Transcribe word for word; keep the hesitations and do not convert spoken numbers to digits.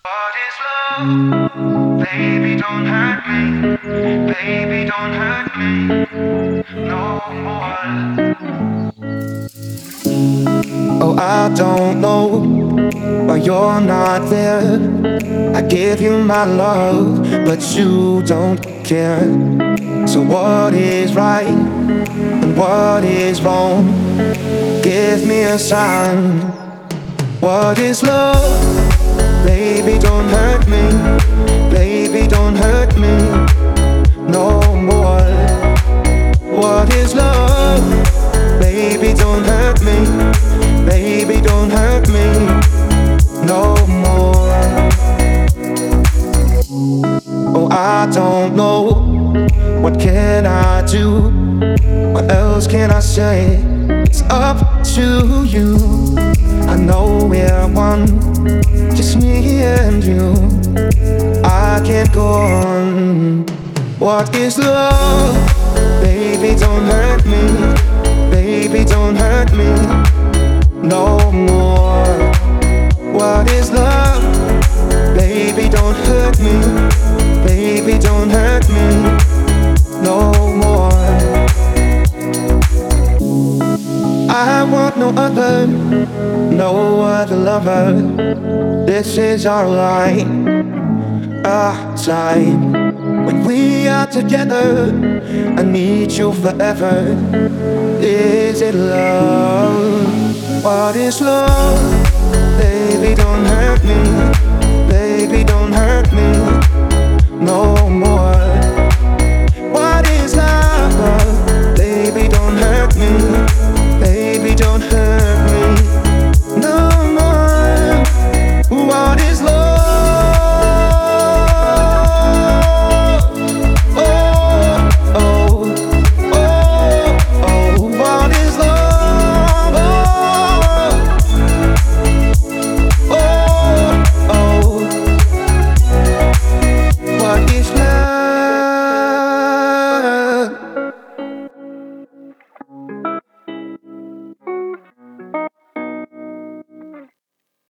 What is love? Baby, don't hurt me. Baby, don't hurt me no more. Oh, I don't know why you're not there. I give you my love, but you don't care. So what is right and what is wrong? Give me a sign. What is love? Baby, don't hurt me. Baby, don't hurt me no more. What is love? Baby, don't hurt me. Baby, don't hurt me no more. Oh, I don't know. What can I do? What else can I say? It's up to you. I know we're one, just me and you. I can't go on. What is love? Baby, don't hurt me. Baby, don't hurt me no more. What is love? Baby, don't hurt me. Baby, don't hurt me no more. I want no other, no other lover. This is our life, our time. When we are together, I need you forever. Is it love? What is love? Baby, don't hurt me.